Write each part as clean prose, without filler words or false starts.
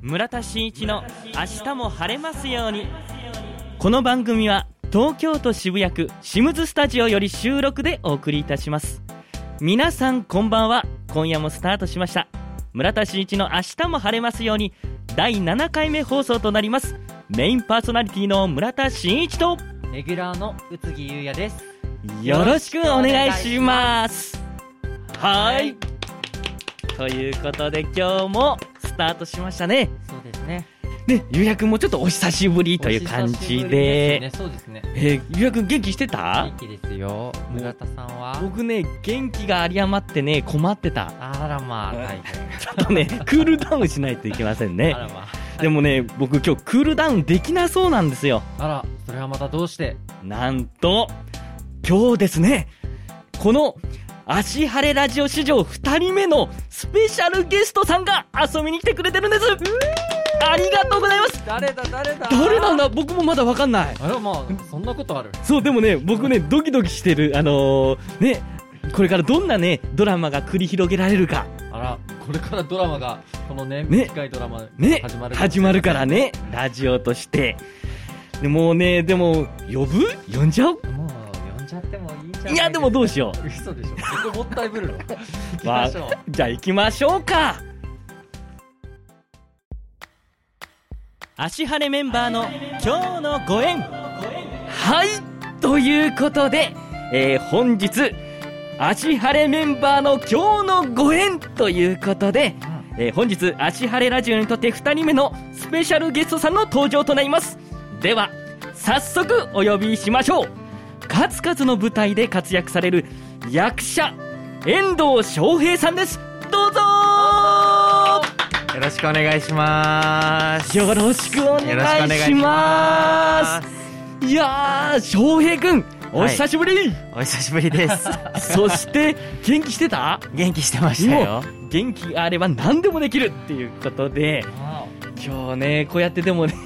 村田真一の明日も晴れますように。この番組は東京都渋谷区シムズスタジオより収録でお送りいたします。皆さんこんばんは。今夜もスタートしました村田真一の明日も晴れますように第7回目放送となります。メインパーソナリティの村田真一とレギュラーの宇津木優也です。 よろしくお願いします。はい、ということで今日もスタートしましたね。 そうですね。 ね、ゆうやくんもちょっとお久しぶりという感じで、 そうですね。 ゆうやくん元気してた？ 元気ですよ。村田さんは？ 僕ね、元気が有り余ってね、困ってた。 あらまあ、はい、 ちょっとねクールダウンしないといけませんね。 あらまあ、 でもね、僕今日クールダウンできなそうなんですよ。 あら、それはまたどうして？ なんと今日ですね、この足晴れラジオ史上2人目のスペシャルゲストさんが遊びに来てくれてるんです。ありがとうございます。 誰なんだ、僕もまだ分かんない。 あらまあ、そんなことある？ そうでもね、僕ねドキドキしてる。ね、これからどんなねドラマが繰り広げられるか。 あら、これからドラマがこのね、短いドラマね始まるからね、ラジオとしてでもうね、でも呼んじゃおう。 もう呼んじゃってもいいんじゃない？ いやでもどうしよう。 嘘でしょ。そこもったいぶるの。行きまあましょう。 じゃあ行きましょうか。足晴れメンバーの今日のご縁。はい、ということで、本日足晴れメンバーの今日のご縁ということで、本日足晴れラジオにとって2人目のスペシャルゲストさんの登場となります。では早速お呼びしましょう。数々の舞台で活躍される役者遠藤翔平さんです。どうぞ。 よろしくお願いします。 よろしくお願いします。いやー、翔平くん、お久しぶり、 お久しぶりですそして元気してた？ 元気してましたよ。 元気があれば何でもできるっていうことで、今日ねこうやってでもね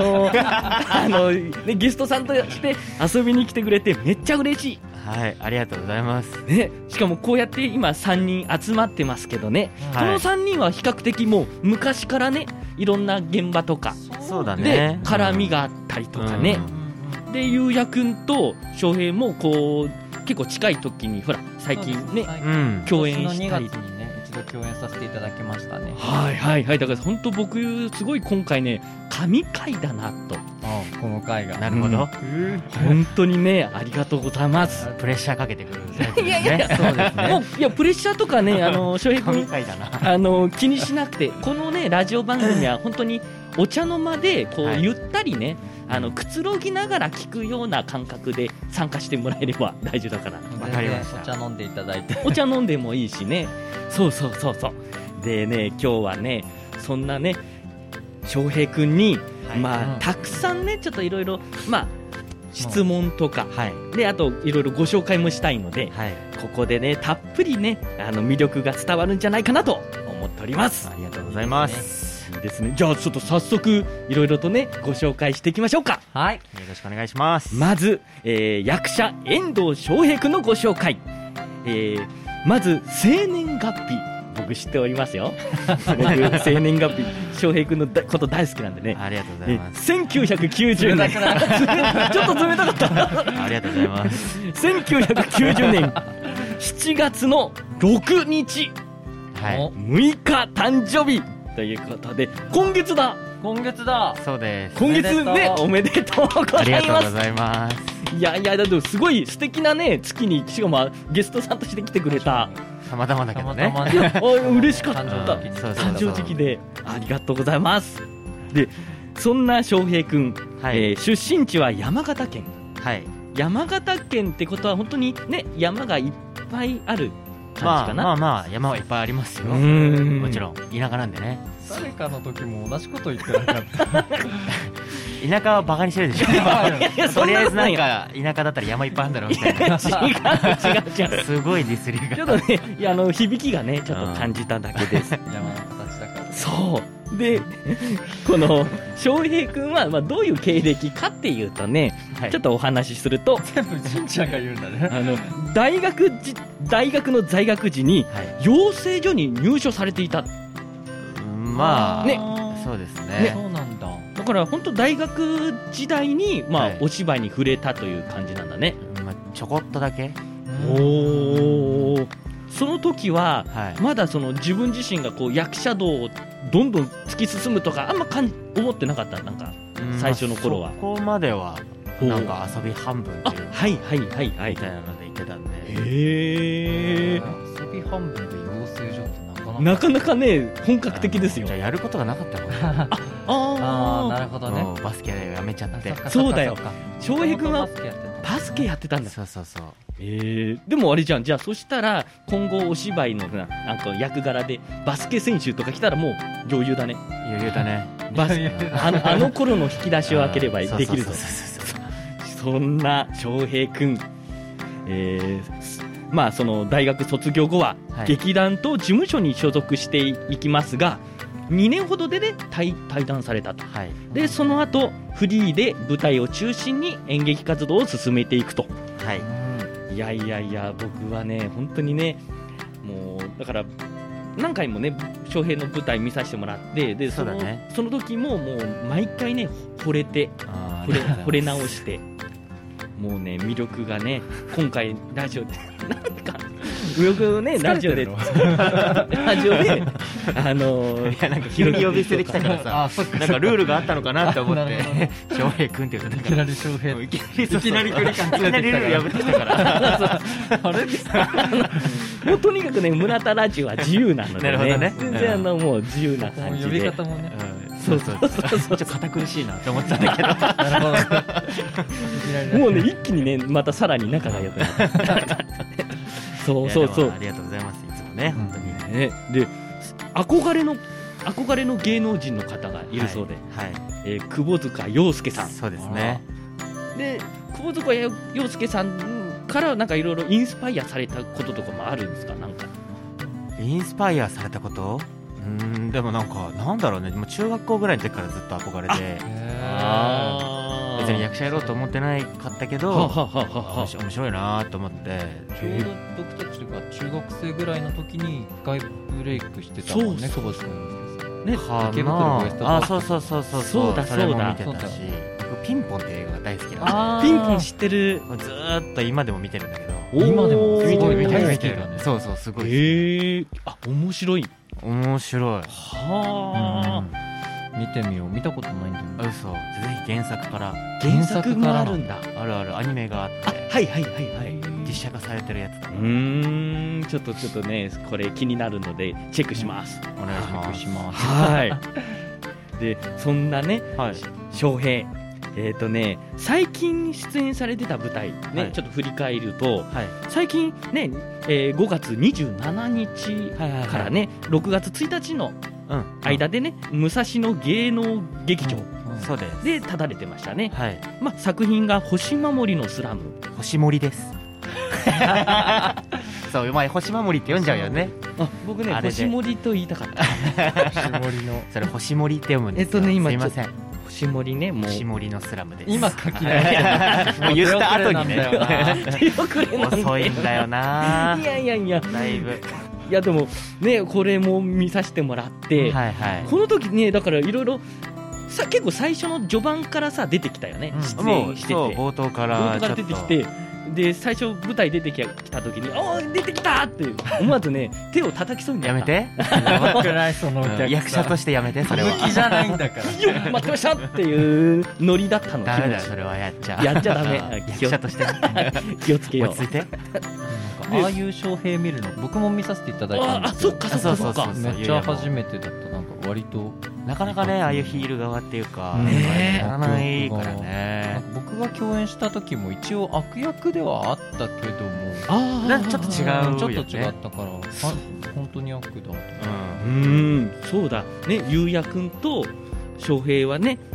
ねゲストさんとして遊びに来てくれてめっちゃ嬉しい。 はい、ありがとうございます、 ね、しかもこうやって今3人集まってますけどね、この3人は比較的もう昔からねいろんな現場とかそうだねで絡みがあったりとかね、でゆうやくんと翔平もこう結構近い時にほら最近ね、共演したり 2月にね一度共演させていただきましたね。 はいはいはい。だから本当僕すごい今回ね神回だなと。 この回がなるほど、 本当にねありがとうございます。 プレッシャーかけてくるタイプですね。 いやそうですね。もういやプレッシャーとかね翔平君神回だな気にしなくて、このねラジオ番組は本当にお茶の間でこう、ゆったりねくつろぎながら聞くような感覚で参加してもらえれば大丈夫だから。 わかりました。 お茶飲んでいただいて。 お茶飲んでもいいしね。そうでね、今日はねそんなね翔平くんに、たくさんねちょっといろいろ質問とか、であといろいろご紹介もしたいので、ここでねたっぷりね魅力が伝わるんじゃないかなと思っております。 ありがとうございます。 いいですね。じゃあちょっと早速いろいろとねご紹介していきましょうか。 はい、 よろしくお願いします。 まず、役者遠藤翔平くんのご紹介。まず生年月日僕知っておりますよ。僕生年月日翔平くんのこと大好きなんでね。 ありがとうございます。 1990年ちょっと冷たかったありがとうございます。 1990年7月の6日、6日誕生日ということで今月だ。 そうです。 今月ね、おめでとうございます。 ありがとうございます。 いやだってすごい素敵なね月に、しかもゲストさんとして来てくれた。 たまたまだけどね。 嬉しかった。誕生時期でありがとうございます。でそんな翔平くん、出身地は山形県。山形県ってことは本当にね山がいっぱいある感じかな。 山はいっぱいありますよ。もちろん田舎なんでね。 誰かの時も同じこと言ってなかった田舎はバカにしてるでしょとりあえずなんか田舎だったら山いっぱいあるんだろうみたいな。違うすごいディスりがちょっとね響きがねちょっと感じただけです。 山の形だから。 そうでこの翔平くんはどういう経歴かっていうとね、ちょっとお話しすると全部じんちゃんが言うんだね。 大学の在学時に養成所に入所されていた。 まあ、 ね、 そうですね。 そうなんだ。 だから本当大学時代に、 はい、 お芝居に触れたという感じなんだね。 ちょこっとだけ。 おその時は、まだその自分自身がこう役者道をどんどん突き進むとかあんま思ってなかった。なんか最初の頃は、 そこまではなんか遊び半分っていう、 はいはいはいはいみたいなので言ってたんで。 へえ。 遊び半分で養成所ってなかなかね本格的ですよ。 じゃあやることがなかったのかああなるほどね。 バスケやめちゃって。 そうだよ。翔平君はバスケやってたんだ。 そうそうそう。 でもあれじゃん。じゃあそしたら今後お芝居のなんか役柄でバスケ選手とか来たらもう余裕だね。 余裕だね。 あの頃の引き出しを開ければできるぞ。そんな翔平君、まあその大学卒業後は劇団と事務所に所属していきますが、2年ほどでね退団されたと、はい、でその後フリーで舞台を中心に演劇活動を進めていくと、はい、いやいやいや僕はね本当にねもうだから何回もね翔平の舞台見させてもらって、でその時ももう毎回ね惚れ直してもうね魅力がね今回ラジオでなんか魅力をねラジオでいやなんか急に呼び捨てできたからさなんかルールがあったのかなって思って翔平君って言ってたから、いきなり翔平いきなり距離感つけてきたからルール破ってきたからあれですかもうとにかくね村田ラジオは自由なのでね全然もう自由な感じで呼び方もねそうちょっと堅苦しいなって思ってたんだけどなるほどもうね一気にねまたさらに仲が良くなったそうありがとうございます。いつもね本当にね。で憧れの芸能人の方がいるそうで、はい窪塚洋介さん。 そうですね。 で窪塚洋介さんからなんかいろいろインスパイアされたこととかもあるんですか？なんかインスパイアされたこと？でもなんだろうね。もう中学校ぐらいの時からずっと憧れて、別に役者やろうと思ってないかったけど面白いなと思って。 ちょうど僕たちが中学生ぐらいの時に1回ブレイクしてたもんね。そうね、 池袋ウエストそうそれも見てたし、僕ピンポンって映画が大好きなんで。ピンポン知ってる。 ずーっと今でも見てるんだけど。 今でも見てる。そうすごい。 面白い。 はあ、見てみよう。見たことないんだよね。 嘘。ぜひ原作から。 原作があるんだ。 あるアニメがあって。 はい実写化されてるやつだね。 ちょっとねこれ気になるのでチェックします。 お願いします。 はい。でそんなね翔平最近出演されてた舞台ね、ちょっと振り返ると、最近ね5月27日からね6月1日の間でね武蔵野芸能劇場で立たれてましたね。作品が星守りのスラム。 星守ですそう、星守って読んじゃうよね。 僕ね星守と言いたかった星守のそれ星守って読むんですよ。 今すいません。 星守ね、もう星守のスラムです。 今書きなもう言った後にね遅いんだよな。 いやだいぶ。 いやでもねこれも見させてもらって、この時ねだからいろいろ結構最初の序盤からさ出てきたよね。出演してて冒頭から出てきて、で最初舞台出てきた時に出てきたって思わずね手を叩きそうになった。 やめて役者としてやめて。それは武器じゃないんだから待ってましたっていうノリだったの。 ダメだよそれは。やっちゃダメ。 役者として気をつけよう。 落ち着いて。 ああいう翔平見るの僕も見させていただいたんですけど、 そっかめっちゃ初めてだった。なんか割となかなかねああいうヒール側っていうかやらないからね。 僕が共演した時も一応悪役ではあったけどもちょっと違うよね。 ちょっと違ったから本当に悪だと。 そうだね。ゆうやくんと翔平はね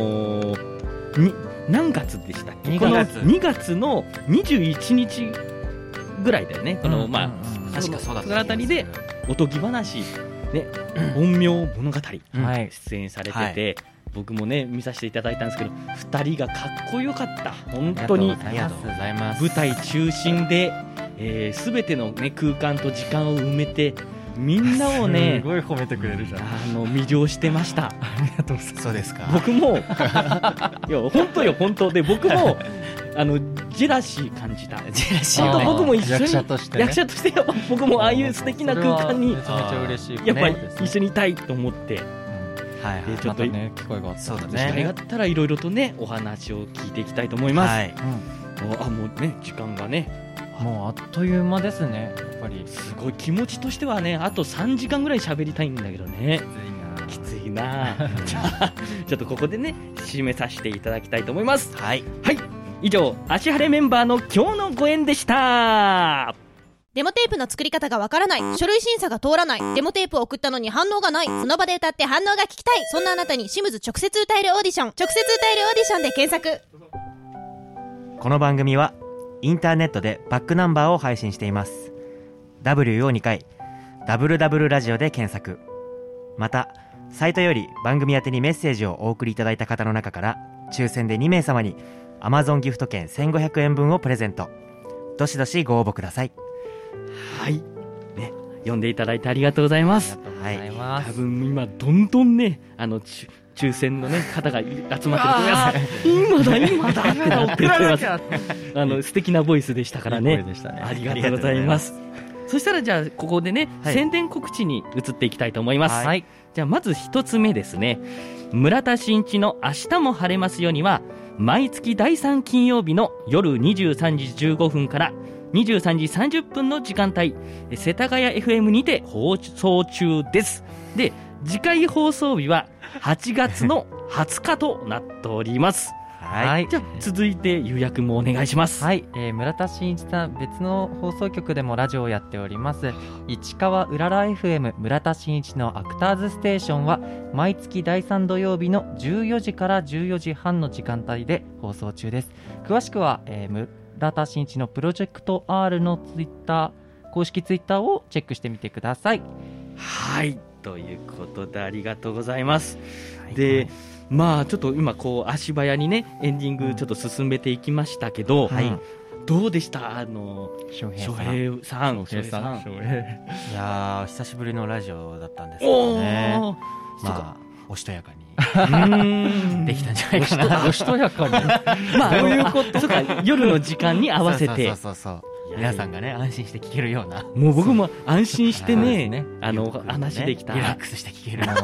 何月でしたっけ？2月の21日ぐらいだよね。この確かそうだった。 そのあたりでおとぎ話ね陰陽物語出演されてて、僕もね見させていただいたんですけど2人がかっこよかった。本当にありがとうございます。 舞台中心で全てのね空間と時間を埋めてみんなをねすごい褒めてくれるじゃん。 魅了してました。 ありがとうございます。 そうですか。 僕もいや本当で僕もジェラシー感じた。 ジェラシー本当僕も一緒に役者としてね、 やっぱ僕もああいう素敵な空間にめちゃめちゃ嬉しい。 やっぱり一緒にいたいと思って、 はいはい、 ちょっとね機会があった。 そうだ機会があったらいろいろとねお話を聞いていきたいと思います。 はい、 もうね時間がねもうあっという間ですね。やっぱりすごい気持ちとしてはねあと3時間ぐらい喋りたいんだけどね。きついなじゃあちょっとここでね締めさせていただきたいと思います。 はい、 以上足晴れメンバーの今日のご縁でした。 デモテープの作り方がわからない、書類審査が通らない、デモテープを送ったのに反応がない、その場で歌って反応が聞きたい、そんなあなたにシムズ直接歌えるオーディション、直接歌えるオーディションで検索。 この番組はインターネットでバックナンバーを配信しています。 W を2回 WW ラジオで検索。またサイトより番組宛てにメッセージをお送りいただいた方の中から抽選で2名様に Amazon ギフト券1500円分をプレゼント。どしどしご応募ください。 はいね、読んでいただいてありがとうございます。 ありがとうございます。 多分今どんどんね抽選のね方が集まってると思います。今だってなってます素敵なボイスでしたからね。 いい声でしたね。 ありがとうございます。そしたらじゃあここでね、 はい、 宣伝告知に移っていきたいと思います。 はい、 じゃあまず一つ目ですね。村田真一の明日も晴れますようには毎月第3金曜日の夜23時15分から23時30分の時間帯世田谷 FM にて放送中です。で次回放送日は8月の20日となっております。 はい、 じゃあ続いてゆうやくんもお願いします。 はい、村田真一さん別の放送局でもラジオをやっております市川うらら FM 村田真一のアクターズステーションは毎月第3土曜日の14時から14時半の時間帯で放送中です。詳しくは、村田真一のプロジェクト R のツイッター公式ツイッターをチェックしてみてください。 はいということでありがとうございます。でまあちょっと今こう足早にねエンディングちょっと進めていきましたけど、どうでした翔平さん。 いや久しぶりのラジオだったんですけどね。まあおしとやかにできたんじゃないかな。 おしとやかにまあどういうことそうか夜の時間に合わせてそう皆さんがね安心して聞けるような。 もう僕も安心してね話できたリラックスして聞ける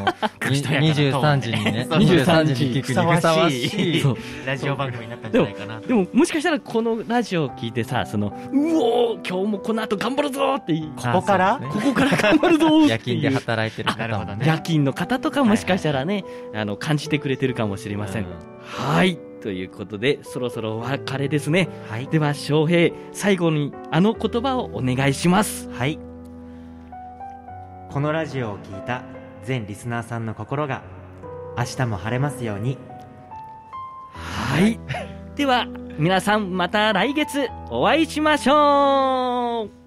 23時にね23時に聞くにふさわしいラジオ番組になったんじゃないかな。 でももしかしたらこのラジオを聞いてさうおー今日もこの後頑張るぞってここから頑張るぞって夜勤で働いてる方も夜勤の方とかもしかしたらね感じてくれてるかもしれません。はいということでそろそろお別れですね。では翔平最後に言葉をお願いします。 はい、このラジオを聞いた全リスナーさんの心が明日も晴れますように。 はいでは皆さんまた来月お会いしましょう。